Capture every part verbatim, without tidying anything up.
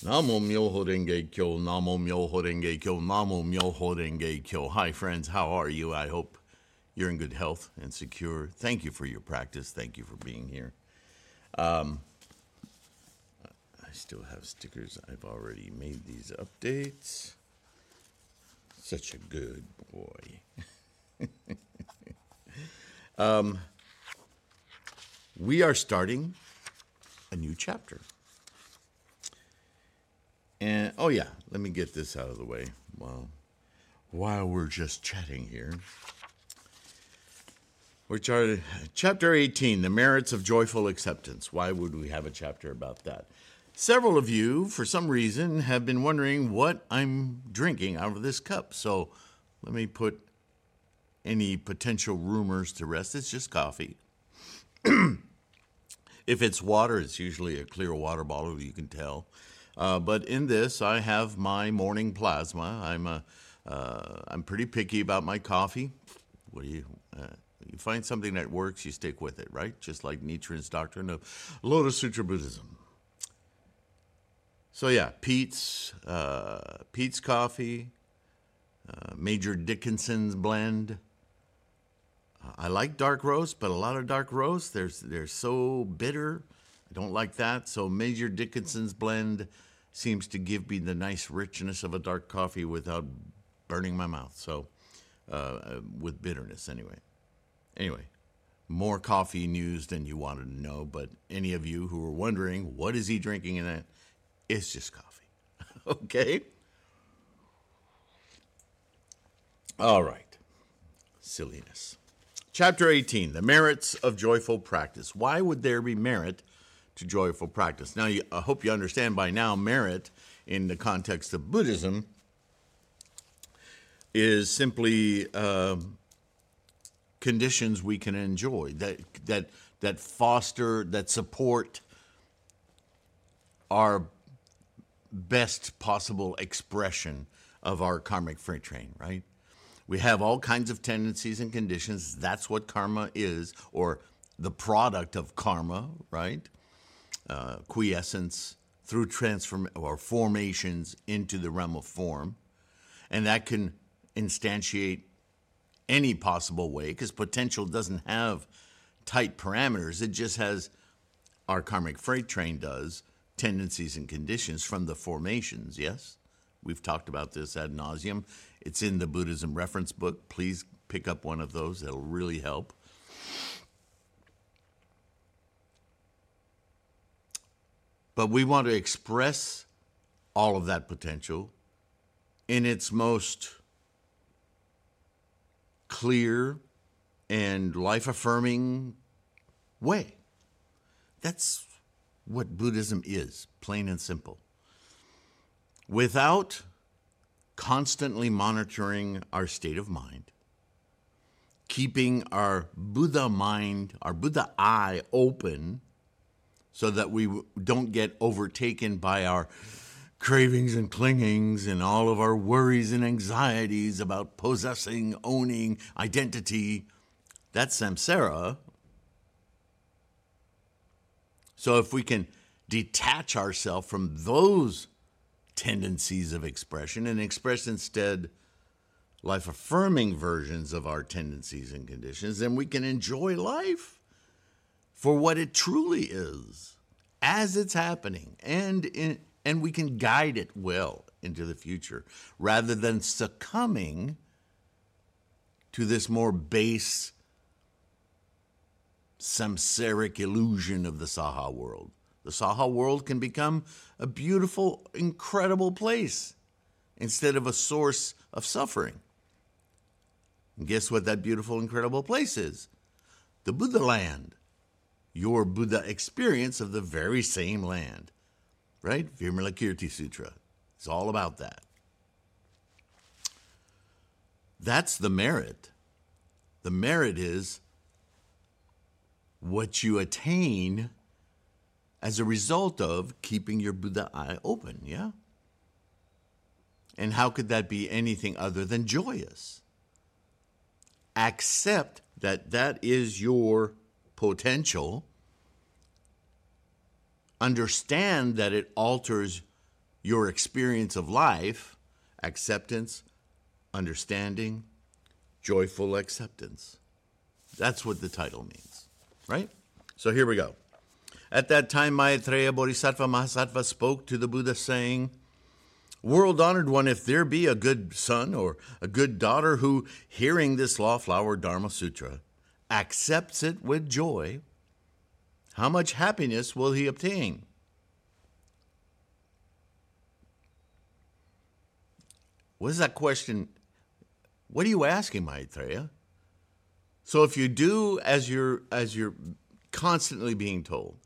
Namo Myoho Renge Kyo, Namo Myoho Renge Kyo, Namo Myoho Renge Kyo. Hi, friends. How are you? I hope you're in good health and secure. Thank you for your practice. Thank you for being here. Um, I still have stickers. I've already made these updates. Such a good boy. um, we are starting a new chapter. And, oh yeah, let me get this out of the way while, while we're just chatting here. We're chart- chapter eighteen, The Merits of Joyful Acceptance. Why would we have a chapter about that? Several of you, for some reason, have been wondering what I'm drinking out of this cup. So let me put any potential rumors to rest. It's just coffee. If it's water, it's usually a clear water bottle, you can tell. Uh, but in this, I have my morning plasma. I'm a, uh, I'm pretty picky about my coffee. What do you, uh, you find something that works, you stick with it, right? Just like Nichiren's doctrine of Lotus Sutra Buddhism. So yeah, Peet's, uh, Peet's coffee, uh, Major Dickinson's blend. Uh, I like dark roast, but a lot of dark roast, they're, they're so bitter. I don't like that. So Major Dickinson's blend seems to give me the nice richness of a dark coffee without burning my mouth. So uh, with bitterness anyway. Anyway, more coffee news than you wanted to know. But any of you who are wondering, what is he drinking in that? It's just coffee. Okay? All right. Silliness. Chapter eighteen, The Merits of Joyful Practice. Why would there be merit to joyful practice? Now, you, I hope you understand by now, merit in the context of Buddhism is simply uh, conditions we can enjoy that that that foster, that support our best possible expression of our karmic freight train, right? We have all kinds of tendencies and conditions. That's what karma is, or the product of karma, right? Uh, quiescence through transform or formations into the realm of form. And that can instantiate any possible way, because potential doesn't have tight parameters. It just has, our karmic freight train does, tendencies and conditions from the formations, yes? We've talked about this ad nauseum. It's in the Buddhism reference book. Please pick up one of those. That'll really help. But we want to express all of that potential in its most clear and life-affirming way. That's what Buddhism is, plain and simple. Without constantly monitoring our state of mind, keeping our Buddha mind, our Buddha eye open, so that we don't get overtaken by our cravings and clingings and all of our worries and anxieties about possessing, owning, identity. That's samsara. So if we can detach ourselves from those tendencies of expression and express instead life-affirming versions of our tendencies and conditions, then we can enjoy life for what it truly is, as it's happening, and in, and we can guide it well into the future, rather than succumbing to this more base samsaric illusion of the Saha world. The Saha world can become a beautiful, incredible place instead of a source of suffering. And guess what that beautiful, incredible place is? The Buddha land. Your Buddha experience of the very same land, right? Vimalakirti Sutra. It's all about that. That's the merit. The merit is what you attain as a result of keeping your Buddha eye open, yeah? And how could that be anything other than joyous? Accept that that is your potential. Understand that it alters your experience of life, acceptance, understanding, joyful acceptance. That's what the title means, right? So here we go. At that time, Maitreya Bodhisattva Mahasattva spoke to the Buddha, saying, World-honored one, if there be a good son or a good daughter who, hearing this law-flower Dharma Sutra, accepts it with joy, how much happiness will he obtain? What is that question? What are you asking, Maitreya? So if you do as you're as you're constantly being told,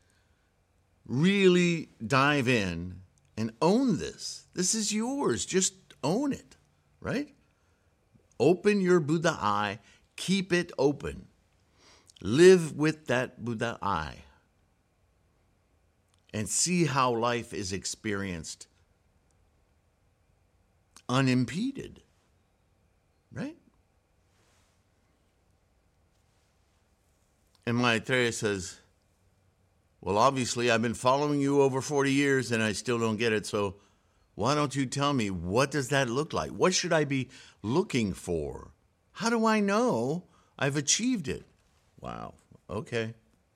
really dive in and own this. This is yours. Just own it, right? Open your Buddha eye. Keep it open. Live with that Buddha eye. And see how life is experienced unimpeded, right? And Maitreya says, well, obviously, I've been following you over forty years and I still don't get it. So why don't you tell me, what does that look like? What should I be looking for? How do I know I've achieved it? Wow. Okay.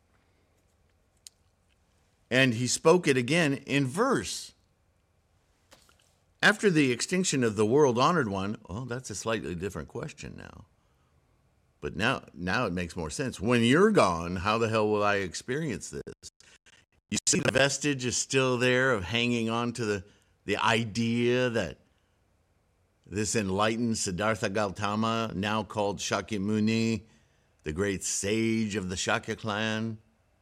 And he spoke it again in verse. After the extinction of the world-honored one, well, that's a slightly different question now. But now, now it makes more sense. When you're gone, how the hell will I experience this? You see, the vestige is still there of hanging on to the, the idea that this enlightened Siddhartha Gautama, now called Shakyamuni, the great sage of the Shakya clan,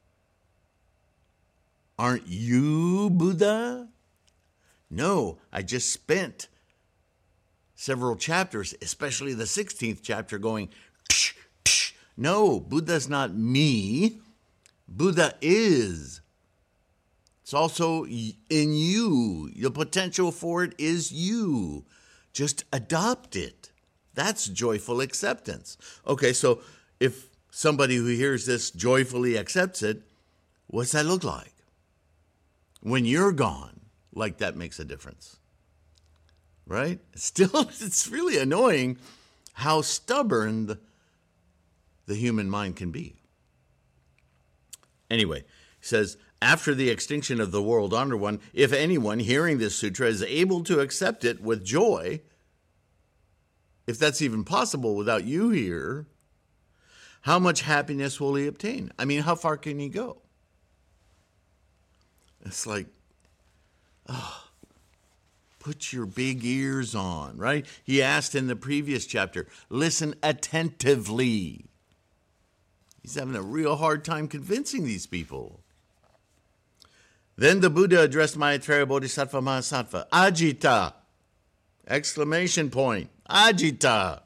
aren't you Buddha? No, I just spent several chapters, especially the sixteenth chapter, going, psh, psh. No, Buddha's not me. Buddha is. It's also in you. The potential for it is you. Just adopt it. That's joyful acceptance. Okay, so if somebody who hears this joyfully accepts it, what's that look like? When you're gone, like that makes a difference, right? Still, it's really annoying how stubborn the, the human mind can be. Anyway, he says, after the extinction of the world-honored one, if anyone hearing this sutra is able to accept it with joy, if that's even possible without you here, how much happiness will he obtain? I mean, how far can he go? It's like, oh, put your big ears on, right? He asked in the previous chapter, listen attentively. He's having a real hard time convincing these people. Then the Buddha addressed Maitreya Bodhisattva Mahasattva, Ajita, exclamation point, Ajita.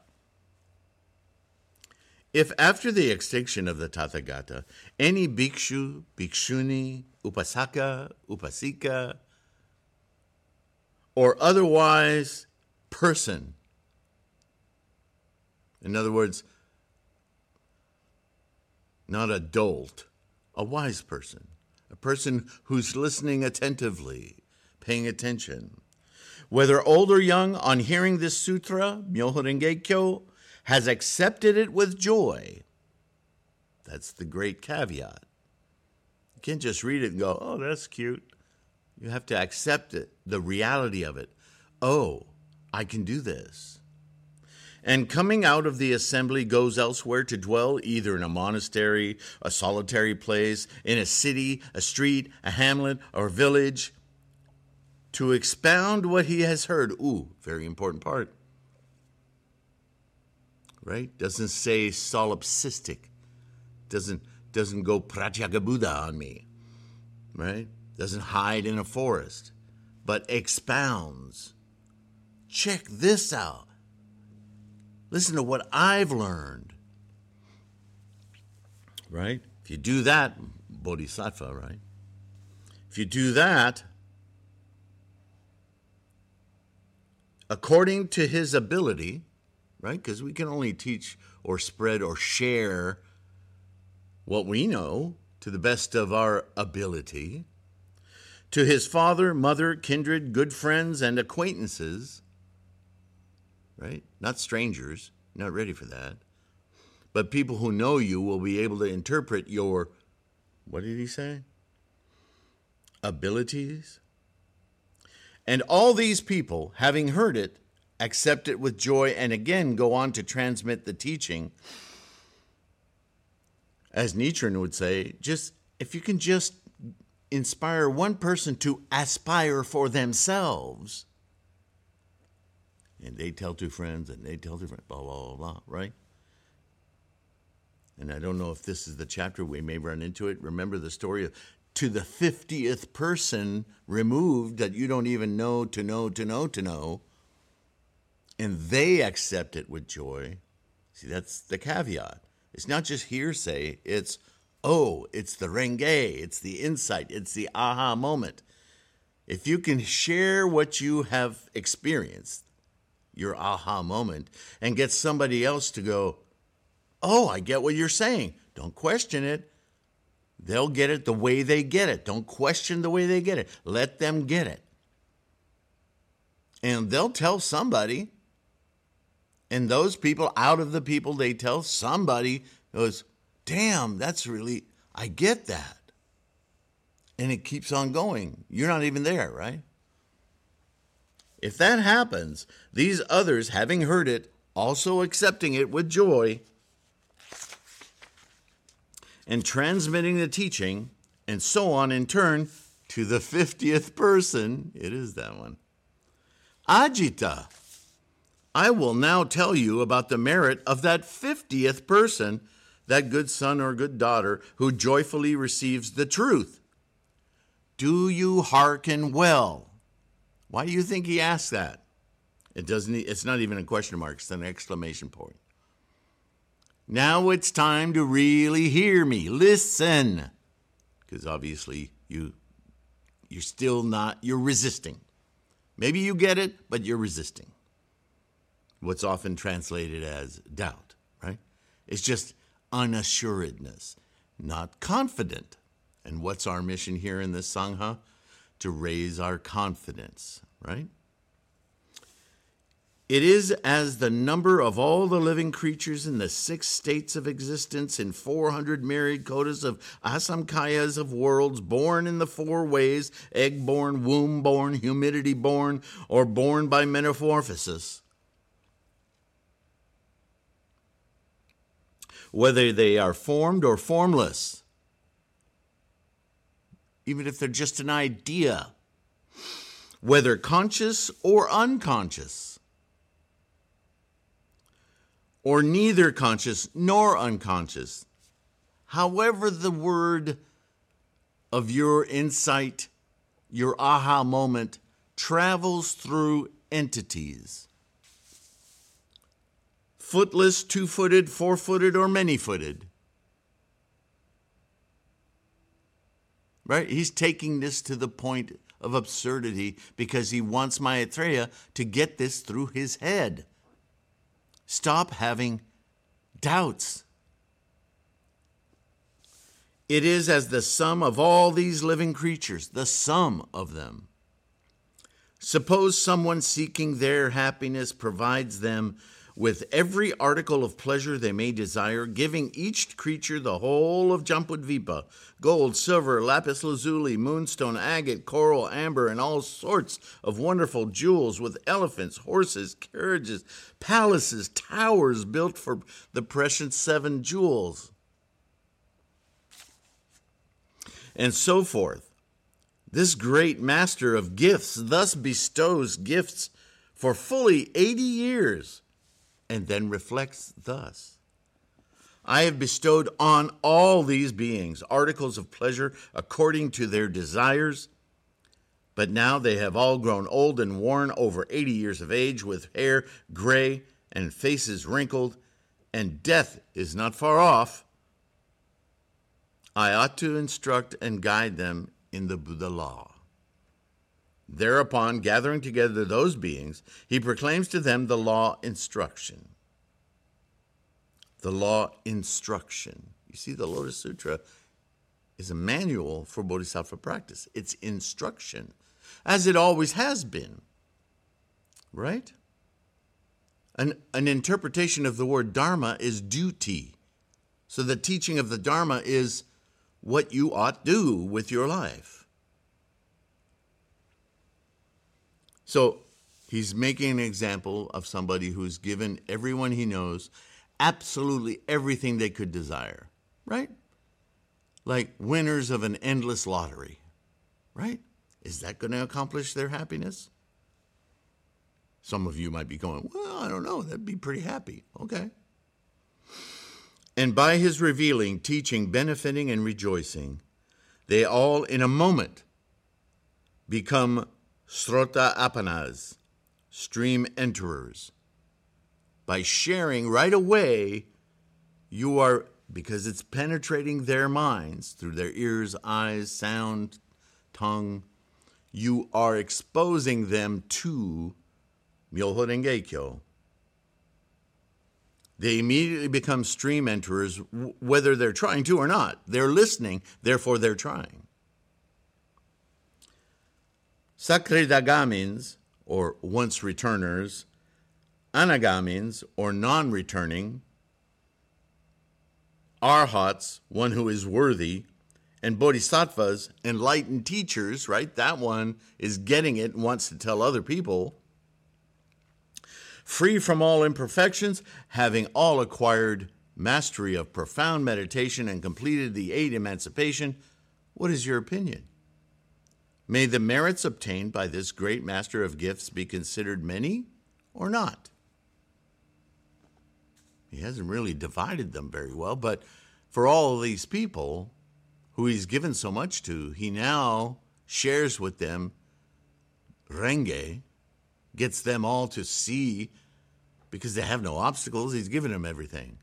If after the extinction of the Tathagata, any bhikshu, bhikshuni, upasaka, upasika, or otherwise person, in other words, not a dolt, a wise person, a person who's listening attentively, paying attention, whether old or young, on hearing this sutra, Myoho Renge Kyo, has accepted it with joy. That's the great caveat. You can't just read it and go, oh, that's cute. You have to accept it, the reality of it. Oh, I can do this. And coming out of the assembly goes elsewhere to dwell, either in a monastery, a solitary place, in a city, a street, a hamlet, or village, to expound what he has heard. Ooh, very important part. Right? Doesn't say solipsistic. Doesn't, doesn't go pratyagabuddha on me. Right? Doesn't hide in a forest, but expounds. Check this out. Listen to what I've learned. Right? If you do that, bodhisattva, right? If you do that, according to his ability, right? Because we can only teach or spread or share what we know to the best of our ability, to his father, mother, kindred, good friends, and acquaintances, right? Not strangers, not ready for that. But people who know you will be able to interpret your, what did he say? Abilities. And all these people, having heard it, accept it with joy and again go on to transmit the teaching. As Nietzsche would say, just if you can just inspire one person to aspire for themselves, and they tell two friends, and they tell two friends, blah, blah, blah, blah, right? And I don't know if this is the chapter, we may run into it. Remember the story of to the fiftieth person removed that you don't even know to know to know to know, and they accept it with joy. See, that's the caveat. It's not just hearsay. It's, oh, it's the renge. It's the insight. It's the aha moment. If you can share what you have experienced, your aha moment, and get somebody else to go, oh, I get what you're saying. Don't question it. They'll get it the way they get it. Don't question the way they get it. Let them get it. And they'll tell somebody. And those people, out of the people they tell, somebody goes, damn, that's really, I get that. And it keeps on going. You're not even there, right? If that happens, these others, having heard it, also accepting it with joy, and transmitting the teaching, and so on in turn to the fiftieth person, it is that one. Ajita, I will now tell you about the merit of that fiftieth person, that good son or good daughter who joyfully receives the truth. Do you hearken well? Why do you think he asked that? It doesn't. It's not even a question mark. It's an exclamation point. Now it's time to really hear me. Listen. Because obviously you, you're still not, you're resisting. Maybe you get it, but you're resisting. What's often translated as doubt, right? It's just unassuredness, not confident. And what's our mission here in this Sangha? To raise our confidence, right? It is as the number of all the living creatures in the six states of existence in four hundred myriad kotas of asamkayas of worlds, born in the four ways, egg-born, womb-born, humidity-born, or born by metamorphosis. Whether they are formed or formless, even if they're just an idea, whether conscious or unconscious, or neither conscious nor unconscious, however the word of your insight, your aha moment, travels through entities. Footless, two-footed, four-footed, or many-footed. Right? He's taking this to the point of absurdity because he wants Maitreya to get this through his head. Stop having doubts. It is as the sum of all these living creatures, the sum of them. Suppose someone seeking their happiness provides them with every article of pleasure they may desire, giving each creature the whole of Jambudvipa, gold, silver, lapis lazuli, moonstone, agate, coral, amber, and all sorts of wonderful jewels with elephants, horses, carriages, palaces, towers built for the precious seven jewels, and so forth. This great master of gifts thus bestows gifts for fully eighty years, and then reflects thus: I have bestowed on all these beings articles of pleasure according to their desires, but now they have all grown old and worn, over eighty years of age, with hair gray and faces wrinkled, and death is not far off. I ought to instruct and guide them in the Buddha law. Thereupon, gathering together those beings, he proclaims to them the law instruction. The law instruction. You see, the Lotus Sutra is a manual for bodhisattva practice. It's instruction, as it always has been, right? An, an interpretation of the word dharma is duty. So the teaching of the dharma is what you ought to do with your life. So he's making an example of somebody who's given everyone he knows absolutely everything they could desire, right? Like winners of an endless lottery, right? Is that going to accomplish their happiness? Some of you might be going, well, I don't know, that'd be pretty happy. Okay. And by his revealing, teaching, benefiting, and rejoicing, they all in a moment become srota apanas, stream enterers. By sharing right away, you are, because it's penetrating their minds through their ears, eyes, sound, tongue, you are exposing them to Myoho Renge Kyo. They immediately become stream enterers, whether they're trying to or not. They're listening, therefore they're trying. Sakridagamins, or once returners, Anagamins, or non-returning, Arhats, one who is worthy, and Bodhisattvas, enlightened teachers, right? That one is getting it and wants to tell other people. Free from all imperfections, having all acquired mastery of profound meditation and completed the eight emancipation, what is your opinion? May the merits obtained by this great master of gifts be considered many or not? He hasn't really divided them very well, but for all of these people who he's given so much to, he now shares with them Renge, gets them all to see, because they have no obstacles, he's given them everything.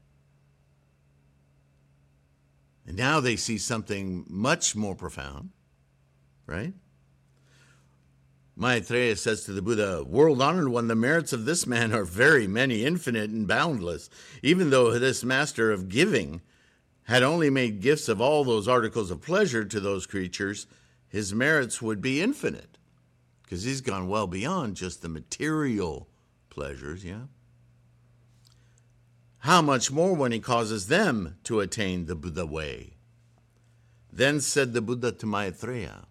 And now they see something much more profound, right? Maitreya says to the Buddha, world-honored one, the merits of this man are very many, infinite and boundless. Even though this master of giving had only made gifts of all those articles of pleasure to those creatures, his merits would be infinite, because he's gone well beyond just the material pleasures, yeah? How much more when he causes them to attain the Buddha way? Then said the Buddha to Maitreya,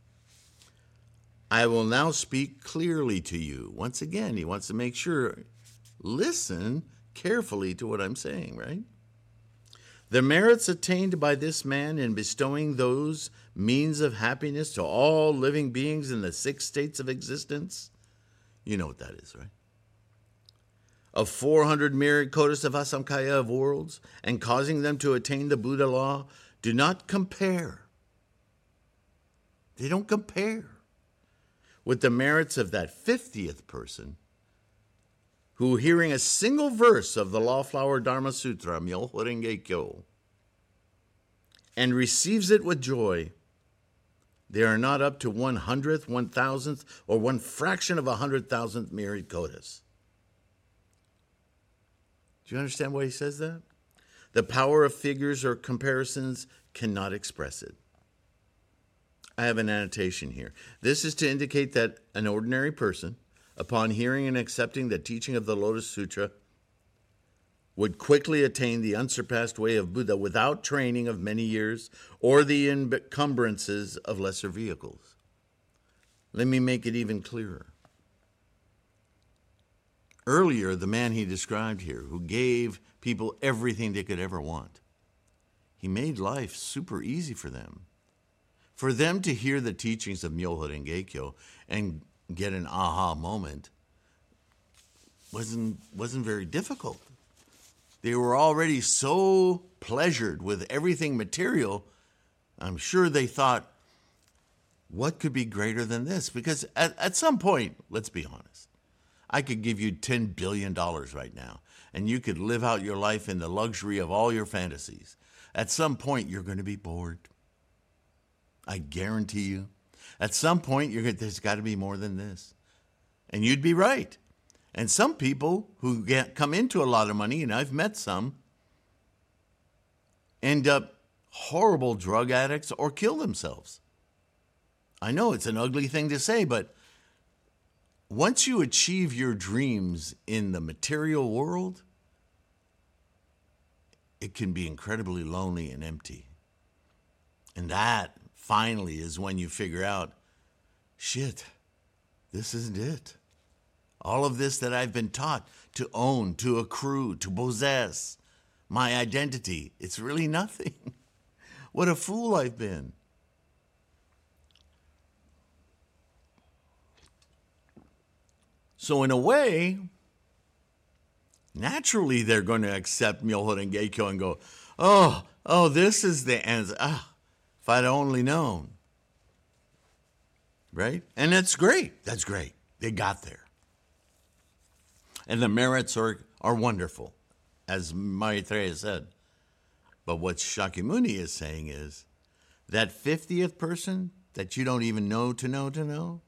I will now speak clearly to you. Once again, he wants to make sure, listen carefully to what I'm saying, right? The merits attained by this man in bestowing those means of happiness to all living beings in the six states of existence, you know what that is, right? Of four hundred myriad kotas of Asamkhaya of worlds, and causing them to attain the Buddha law, do not compare. They don't compare with the merits of that fiftieth person who, hearing a single verse of the Law Flower Dharma Sutra, Myoho Renge Kyo, and receives it with joy, they are not up to one hundredth, one thousandth, or one fraction of a hundred thousandth myriad kotas. Do you understand why he says that? The power of figures or comparisons cannot express it. I have an annotation here. This is to indicate that an ordinary person, upon hearing and accepting the teaching of the Lotus Sutra, would quickly attain the unsurpassed way of Buddha without training of many years or the encumbrances of lesser vehicles. Let me make it even clearer. Earlier, the man he described here, who gave people everything they could ever want, he made life super easy for them. For them to hear the teachings of Myoho Renge Kyo and get an aha moment wasn't, wasn't very difficult. They were already so pleasured with everything material, I'm sure they thought, what could be greater than this? Because at, at some point, let's be honest, I could give you ten billion dollars right now, and you could live out your life in the luxury of all your fantasies. At some point, you're going to be bored. I guarantee you. At some point, you're going to, there's got to be more than this. And you'd be right. And some people who get, come into a lot of money, and I've met some, end up horrible drug addicts or kill themselves. I know it's an ugly thing to say, but once you achieve your dreams in the material world, it can be incredibly lonely and empty. And that finally is when you figure out, shit, this isn't it. All of this that I've been taught to own, to accrue, to possess, my identity, it's really nothing. What a fool I've been. So in a way, naturally they're going to accept Myoho Geikyo and go, oh, oh, this is the answer. Ah, if I'd only known. Right? And that's great. That's great. They got there. And the merits are, are wonderful, as Maitreya said. But what Shakyamuni is saying is that fiftieth person that you don't even know to know to know,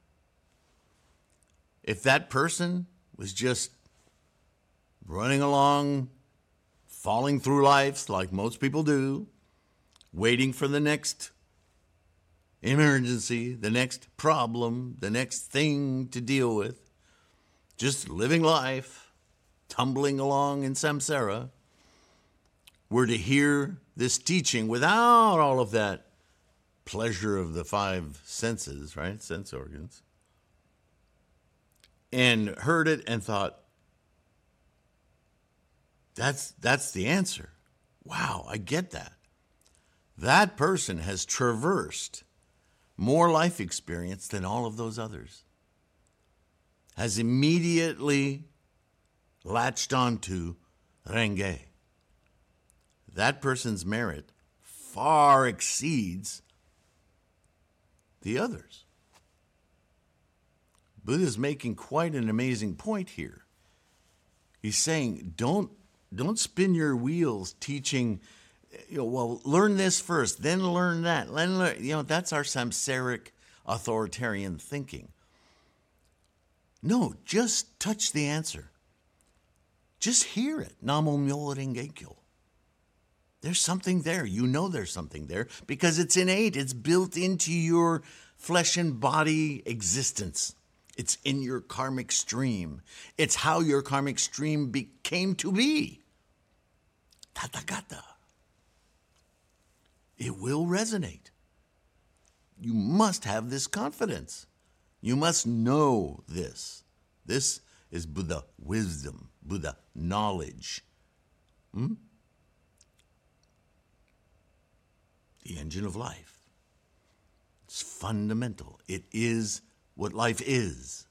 if that person was just running along, falling through life like most people do, waiting for the next emergency, the next problem, the next thing to deal with, just living life, tumbling along in samsara, were to hear this teaching without all of that pleasure of the five senses, right? Sense organs. And heard it and thought, that's, that's the answer. Wow, I get that. That person has traversed more life experience than all of those others. Has immediately latched onto Renge. That person's merit far exceeds the others. Buddha's making quite an amazing point here. He's saying, don't, don't spin your wheels teaching, you know, well, learn this first, then learn that. Then learn, you know, that's our samsaric authoritarian thinking. No, just touch the answer. Just hear it. Namo Myoho Renge Kyo. There's something there. You know there's something there because it's innate. It's built into your flesh and body existence. It's in your karmic stream. It's how your karmic stream became to be. Tathagata. It will resonate. You must have this confidence. You must know this. This is Buddha wisdom, Buddha knowledge. Hmm? The engine of life. It's fundamental. It is what life is.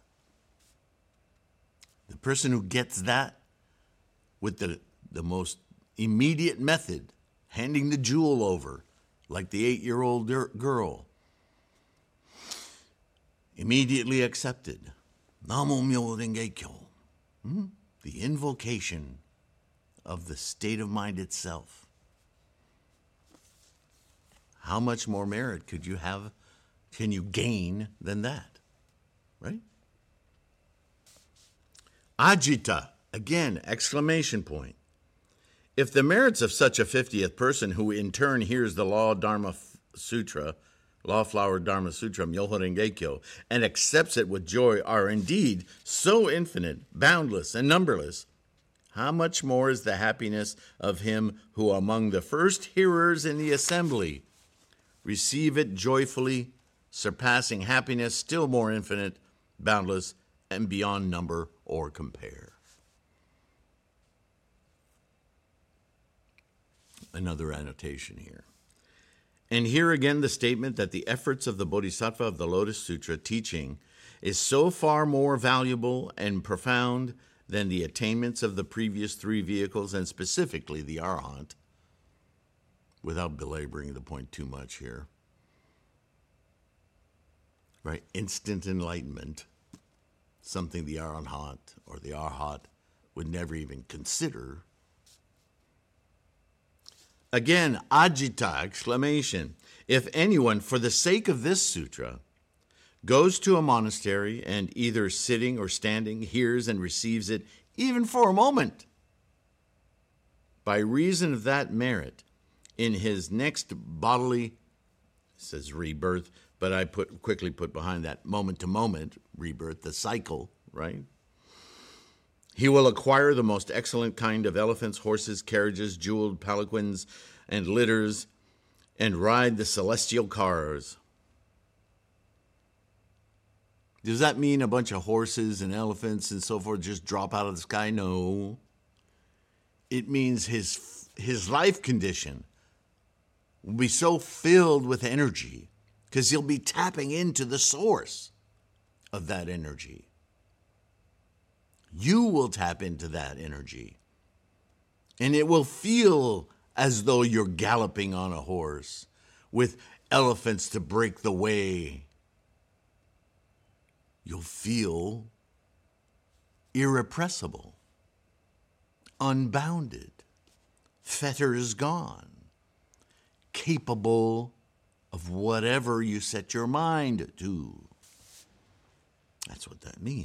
The person who gets that with the, the most immediate method, handing the jewel over, like the eight-year-old girl, immediately accepted. Namo Myoho Renge Kyo. Hmm? The invocation of the state of mind itself. How much more merit could you have, can you gain than that? Right? Ajita, again, exclamation point. If the merits of such a fiftieth person who in turn hears the Law Dharma Sutra, Law Flower Dharma Sutra, Myoho Renge Kyo, and accepts it with joy are indeed so infinite, boundless, and numberless, how much more is the happiness of him who among the first hearers in the assembly receive it joyfully, surpassing happiness still more infinite, boundless, and beyond number or compare. Another annotation here. And here again the statement that the efforts of the Bodhisattva of the Lotus Sutra teaching is so far more valuable and profound than the attainments of the previous three vehicles, and specifically the Arahant, without belaboring the point too much here. Right? Instant enlightenment, something the Arahant or the Arhat would never even consider. Again, ajita, exclamation. If anyone, for the sake of this sutra, goes to a monastery and either sitting or standing hears and receives it, even for a moment, by reason of that merit, In his next bodily, it says rebirth, but I put quickly put behind that moment to moment rebirth, the cycle, right? He will acquire the most excellent kind of elephants, horses, carriages, jeweled palanquins, and litters, and ride the celestial cars. Does that mean a bunch of horses and elephants and so forth just drop out of the sky? No. It means his his life condition will be so filled with energy because he'll be tapping into the source of that energy. You will tap into that energy, and it will feel as though you're galloping on a horse with elephants to break the way. You'll feel irrepressible, unbounded, fetters gone, capable of whatever you set your mind to. That's what that means.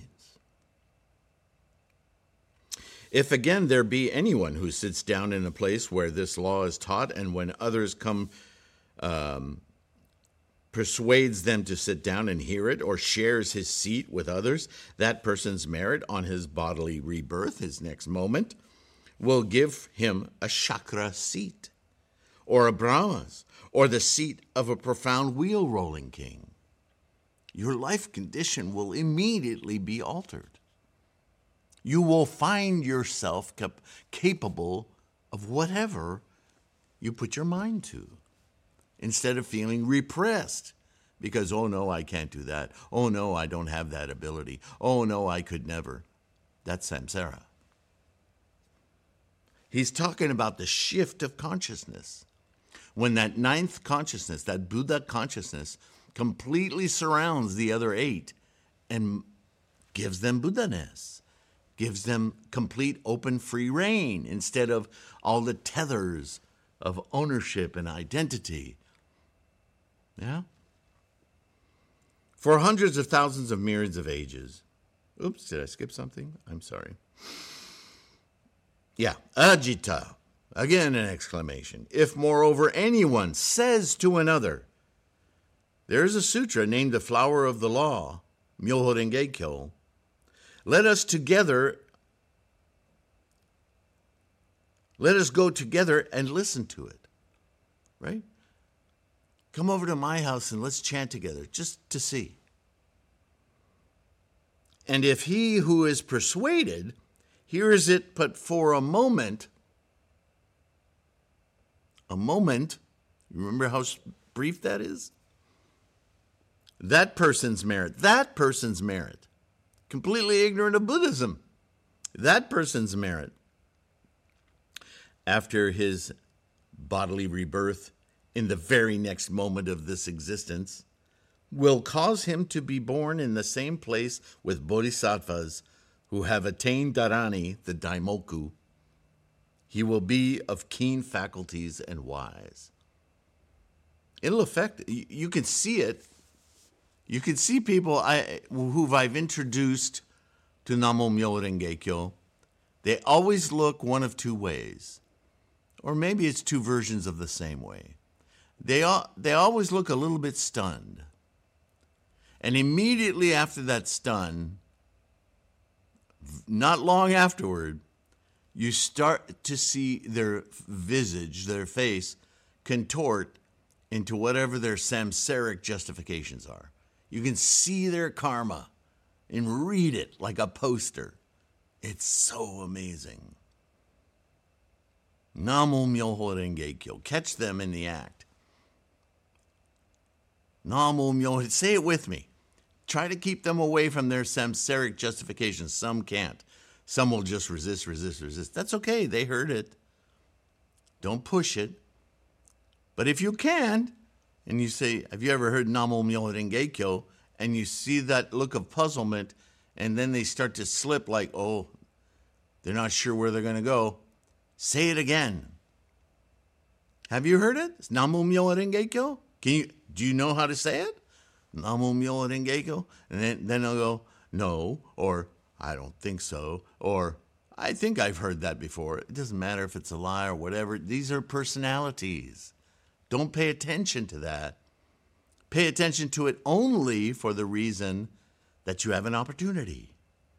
If again there be anyone who sits down in a place where this law is taught, and when others come, um, persuades them to sit down and hear it, or shares his seat with others, that person's merit on his bodily rebirth, his next moment, will give him a chakra seat, or a Brahma's, or the seat of a profound wheel-rolling king. Your life condition will immediately be altered. You will find yourself cap- capable of whatever you put your mind to, instead of feeling repressed because, oh no, I can't do that. Oh no, I don't have that ability. Oh no, I could never. That's samsara. He's talking about the shift of consciousness. When that ninth consciousness, that Buddha consciousness, completely surrounds the other eight and gives them Buddha-ness, gives them complete open free reign instead of all the tethers of ownership and identity. Yeah? For hundreds of thousands of myriads of ages. Oops, did I skip something? I'm sorry. Yeah, Ajita. Again, an exclamation. If, moreover, anyone says to another, there is a sutra named the Flower of the Law, Myoho Renge Kyo. Let us together, let us go together and listen to it, right? Come over to my house and let's chant together, just to see. And if he who is persuaded hears it but for a moment, a moment, you remember how brief that is? That person's merit, that person's merit, completely ignorant of Buddhism, that person's merit, after his bodily rebirth in the very next moment of this existence, will cause him to be born in the same place with bodhisattvas who have attained dharani, the daimoku. He will be of keen faculties and wise. It'll affect, you can see it. You can see people I, who I've introduced to Namo Myoho Renge Kyo. They always look one of two ways. Or maybe it's two versions of the same way. They, they always look a little bit stunned. And immediately after that stun, not long afterward, you start to see their visage, their face, contort into whatever their samsaric justifications are. You can see their karma and read it like a poster. It's so amazing. Namo Myoho Renge Kyo. Catch them in the act. Namo Myoho. Say it with me. Try to keep them away from their samsaric justifications. Some can't. Some will just resist, resist, resist. That's okay. They heard it. Don't push it. But if you can, and you say, have you ever heard Namo Myoho Renge Kyo? And you see that look of puzzlement, and then they start to slip like, oh, they're not sure where they're going to go. Say it again. Have you heard it? It's Namo Myoho Renge Kyo? Can you, do you know how to say it? Namo Myoho Renge Kyo? And then, then they'll go, no, or I don't think so, or I think I've heard that before. It doesn't matter if it's a lie or whatever. These are personalities. Don't pay attention to that. Pay attention to it only for the reason that you have an opportunity.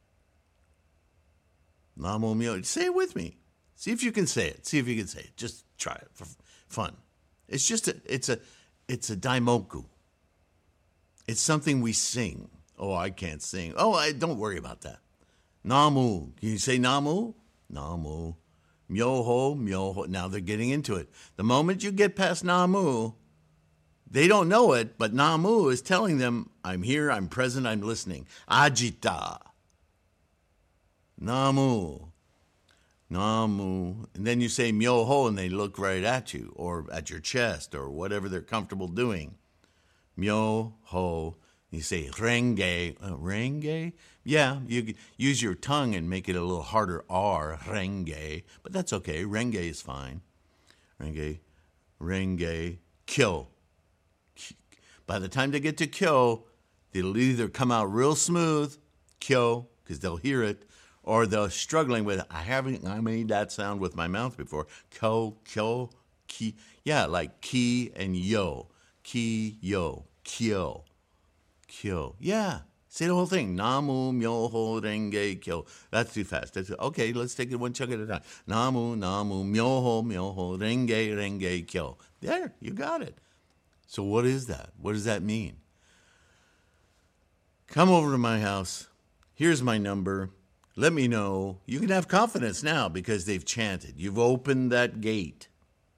Namo myo. Say it with me. See if you can say it. See if you can say it. Just try it for fun. It's just a, it's a, it's a daimoku. It's something we sing. Oh, I can't sing. Oh, I, don't worry about that. Namu. Can you say Namu? Namu. Myoho, myoho. Now they're getting into it. The moment you get past Namu, they don't know it, but Namu is telling them, I'm here, I'm present, I'm listening. Ajita. Namu. Namu. And then you say myoho, and they look right at you, or at your chest, or whatever they're comfortable doing. Myoho. You say renge. Uh, renge? Yeah, you use your tongue and make it a little harder. R, renge. But that's okay. Renge is fine. Renge. Renge. Kyo. By the time they get to kyo, it'll either come out real smooth, kyo, because they'll hear it, or they're struggling with, I haven't, I made that sound with my mouth before. Kyo, kyo, ki. Yeah, like ki and yo. Ki, yo, kyo, kyo. Yeah, say the whole thing. Namu, myoho, renge, kyo. That's too fast. That's, okay, let's take it one chunk at a time. Namu, namu, myoho, myoho, renge, renge, kyo. There, you got it. So what is that? What does that mean? Come over to my house. Here's my number. Let me know. You can have confidence now because they've chanted. You've opened that gate.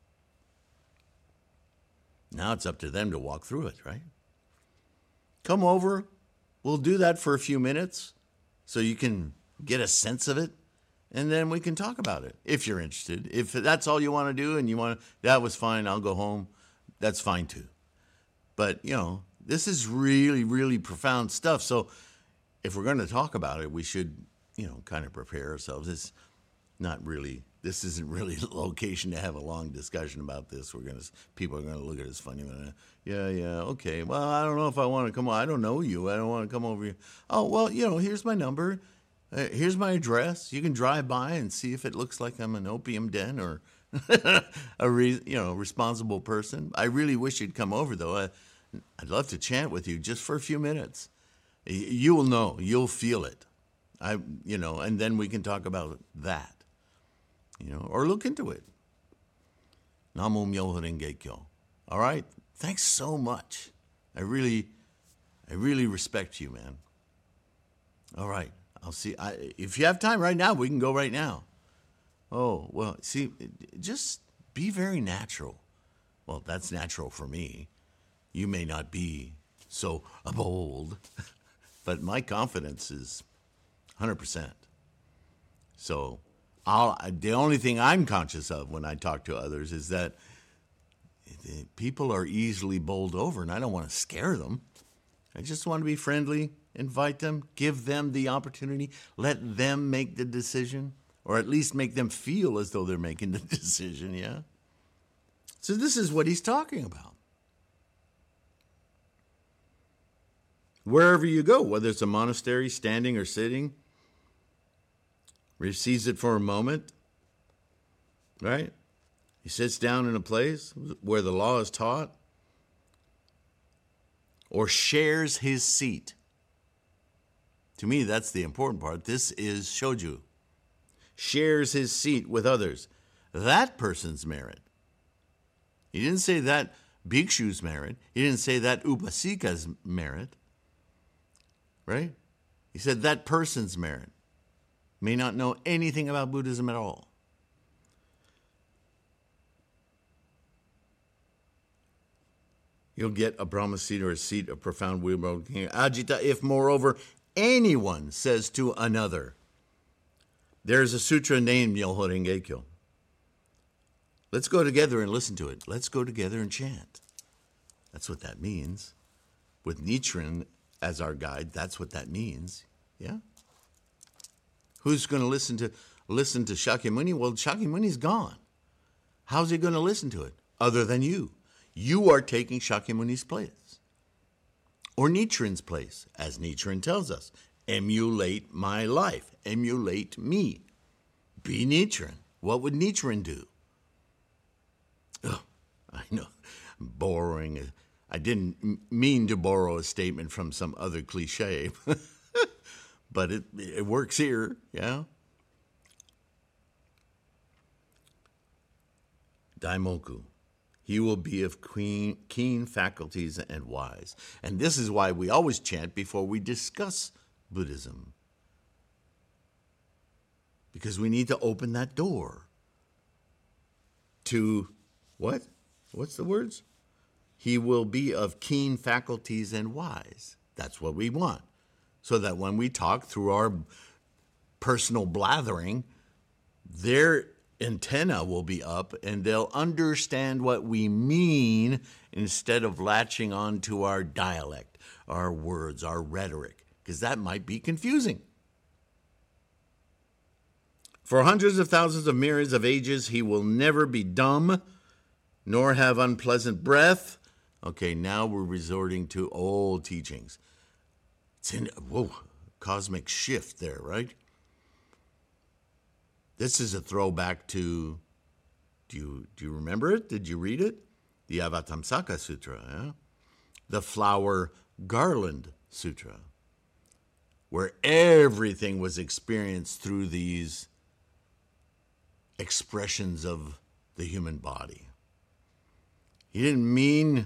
Now it's up to them to walk through it, right? Come over. We'll do that for a few minutes so you can get a sense of it, and then we can talk about it if you're interested. If that's all you want to do and you want to, that was fine, I'll go home. That's fine too. But, you know, this is really, really profound stuff. So if we're going to talk about it, we should, you know, kind of prepare ourselves. It's not really, this isn't really the location to have a long discussion about this. We're going to, people are going to look at us funny. Yeah, yeah, okay. Well, I don't know if I want to come, I don't know you. I don't want to come over here. Oh, well, you know, here's my number. Uh, here's my address. You can drive by and see if it looks like I'm an opium den or a re, you know responsible person. I really wish you'd come over, though. I, I'd love to chat with you just for a few minutes. You will know. You'll feel it. I, you know, and then we can talk about that, you know, or look into it. Namo Myoho Renge Kyo. All right. Thanks so much. I really, I really respect you, man. All right. I'll see. I, if you have time right now, we can go right now. Oh, well, see, just be very natural. Well, that's natural for me. You may not be so bold, but my confidence is one hundred percent. So I'll, the only thing I'm conscious of when I talk to others is that people are easily bowled over, and I don't want to scare them. I just want to be friendly, invite them, give them the opportunity, let them make the decision. Or at least make them feel as though they're making the decision, yeah? So this is what he's talking about. Wherever you go, whether it's a monastery, standing or sitting, receives it for a moment, right? He sits down in a place where the law is taught, or shares his seat. To me, that's the important part. This is shoju. Shares his seat with others. That person's merit. He didn't say that bhikshu's merit. He didn't say that upasika's merit. Right? He said that person's merit. May not know anything about Buddhism at all. You'll get a Brahma seat or a seat of profound wisdom. Ajita, if moreover anyone says to another, there's a sutra named Myoho Renge Kyo. Let's go together and listen to it. Let's go together and chant. That's what that means. With Nichiren as our guide, that's what that means. Yeah? Who's going to listen to listen to Shakyamuni? Well, Shakyamuni's gone. How's he going to listen to it? Other than you. You are taking Shakyamuni's place. Or Nichiren's place, as Nichiren tells us. Emulate my life. Emulate me. Be Nichiren. What would Nichiren do? Oh, I know, borrowing. I didn't mean to borrow a statement from some other cliche, but it, it works here, yeah? Daimoku. He will be of keen, keen faculties and wise. And this is why we always chant before we discuss Buddhism. Because we need to open that door to what? What's the words? He will be of keen faculties and wise. That's what we want. So that when we talk through our personal blathering, their antenna will be up and they'll understand what we mean instead of latching on to our dialect, our words, our rhetoric, because that might be confusing. For hundreds of thousands of myriads of ages, he will never be dumb, nor have unpleasant breath. Okay, now we're resorting to old teachings. It's in, whoa, cosmic shift there, right? This is a throwback to, do you, do you remember it? Did you read it? The Avatamsaka Sutra, yeah? The Flower Garland Sutra, where everything was experienced through these expressions of the human body. He didn't mean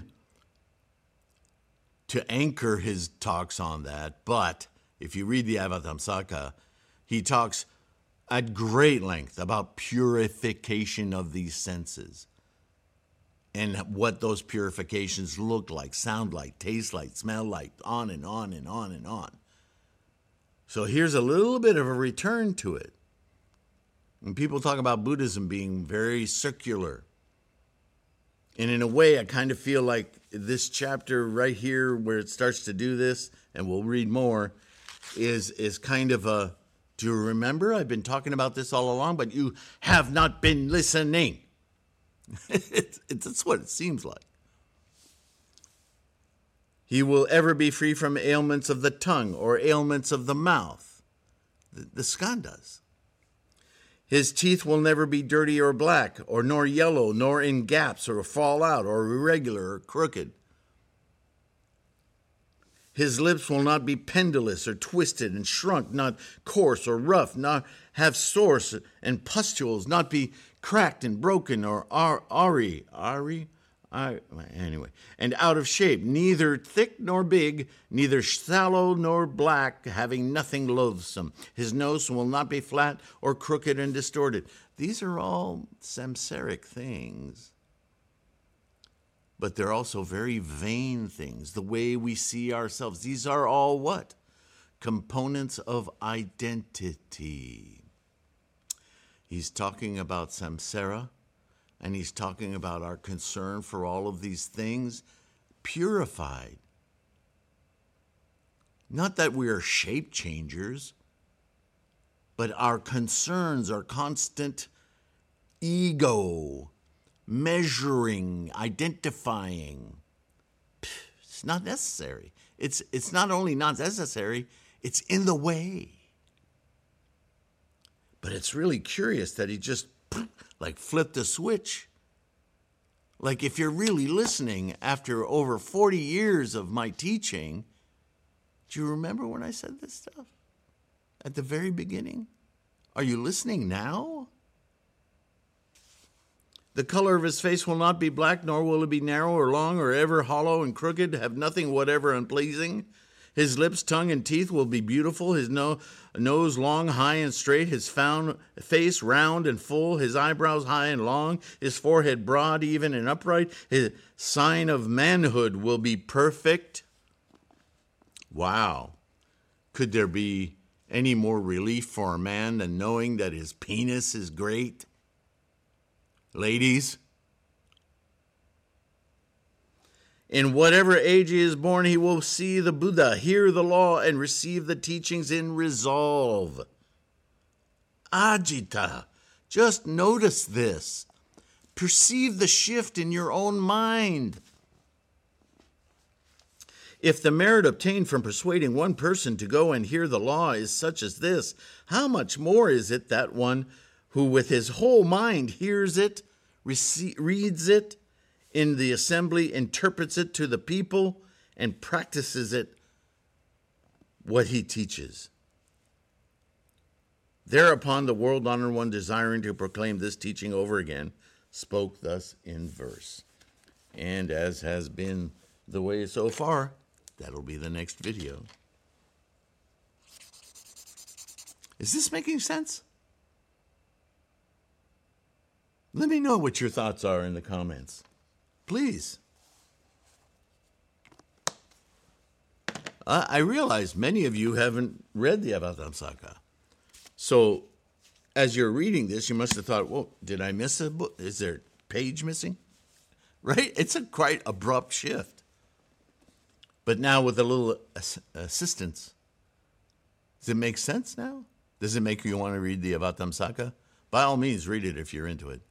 to anchor his talks on that, but if you read the Avatamsaka, he talks at great length about purification of these senses and what those purifications look like, sound like, taste like, smell like, on and on and on and on. So here's a little bit of a return to it. When people talk about Buddhism being very circular, and in a way, I kind of feel like this chapter right here where it starts to do this, and we'll read more, is, is kind of a, do you remember? I've been talking about this all along, but you have not been listening. it's, it's, that's what it seems like. He will ever be free from ailments of the tongue or ailments of the mouth, the, the skandhas. His teeth will never be dirty or black, or nor yellow, nor in gaps, or fall out, or irregular, or crooked. His lips will not be pendulous or twisted and shrunk, not coarse or rough, not have sores and pustules, not be cracked and broken or awry, awry, I, anyway, and out of shape, neither thick nor big, neither sallow nor black, having nothing loathsome. His nose will not be flat or crooked and distorted. These are all samsaric things. But they're also very vain things, the way we see ourselves. These are all what? Components of identity. He's talking about samsara. And he's talking about our concern for all of these things purified. Not that we are shape changers, but our concerns are constant ego, measuring, identifying. It's not necessary. It's, it's not only not necessary, it's in the way. But it's really curious that he just like flipped a switch. Like if you're really listening after over forty years of my teaching, do you remember when I said this stuff at the very beginning? Are you listening now? The color of his face will not be black, nor will it be narrow or long or ever hollow and crooked, have nothing whatever unpleasing. His lips, tongue, and teeth will be beautiful, his no, nose long, high, and straight, his found face round and full, his eyebrows high and long, his forehead broad, even, and upright. His sign of manhood will be perfect. Wow. Could there be any more relief for a man than knowing that his penis is great? Ladies? In whatever age he is born, he will see the Buddha, hear the law, and receive the teachings in resolve. Ajita, just notice this. Perceive the shift in your own mind. If the merit obtained from persuading one person to go and hear the law is such as this, how much more is it that one who with his whole mind hears it, rece- reads it in the assembly, interprets it to the people, and practices it, what he teaches. Thereupon the world-honored one, desiring to proclaim this teaching over again, spoke thus in verse. And as has been the way so far, that'll be the next video. Is this making sense? Let me know what your thoughts are in the comments. Please. Uh, I realize many of you haven't read the Avatam Saka. So as you're reading this, you must have thought, well, did I miss a book? Is there a page missing? Right? It's a quite abrupt shift. But now with a little ass- assistance, does it make sense now? Does it make you want to read the Avatam Saka? By all means, read it if you're into it.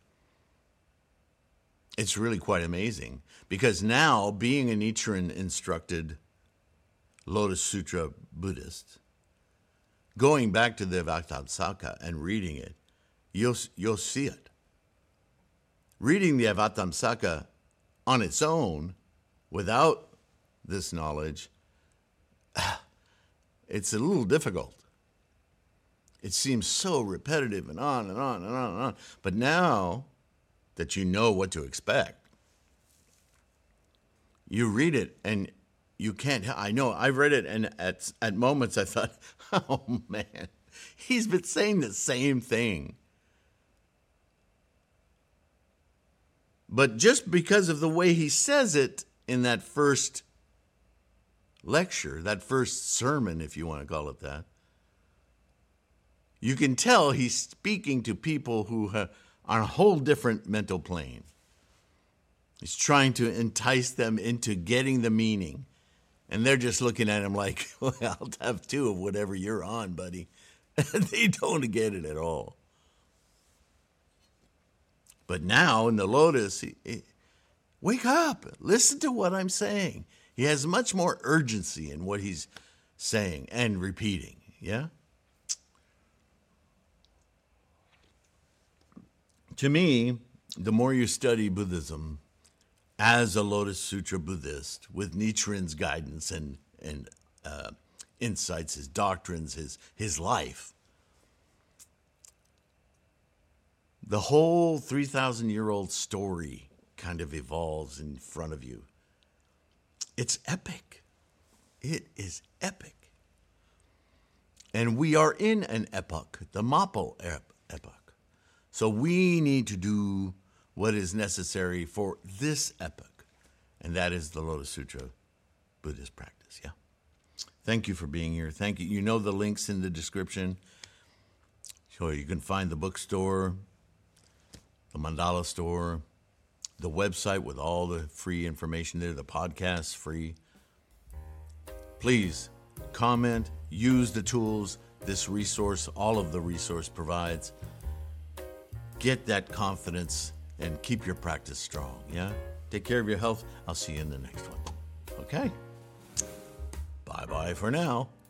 It's really quite amazing. Because now, being a Nichiren-instructed Lotus Sutra Buddhist, going back to the Avatam Saka and reading it, you'll, you'll see it. Reading the Avatam Saka on its own, without this knowledge, it's a little difficult. It seems so repetitive and on and on and on and on. But now that you know what to expect, you read it and you can't. I know I've read it, and at at moments I thought, oh man, he's been saying the same thing. But just because of the way he says it in that first lecture, that first sermon, if you want to call it that, you can tell he's speaking to people who are on a whole different mental plane. He's trying to entice them into getting the meaning. And they're just looking at him like, well, I'll have two of whatever you're on, buddy. They don't get it at all. But now in the Lotus, he, he, wake up, listen to what I'm saying. He has much more urgency in what he's saying and repeating, yeah? To me, the more you study Buddhism as a Lotus Sutra Buddhist, with Nichiren's guidance and, and uh, insights, his doctrines, his, his life, the whole three thousand year old story kind of evolves in front of you. It's epic. It is epic. And we are in an epoch, the Mapo epoch. So we need to do what is necessary for this epoch, and that is the Lotus Sutra Buddhist practice, yeah? Thank you for being here. Thank you. You know the links in the description. So you can find the bookstore, the Mandala store, the website with all the free information there, the podcast free. Please comment, use the tools this resource, all of the resource provides. Get that confidence and keep your practice strong, yeah? Take care of your health. I'll see you in the next one. Okay? Bye-bye for now.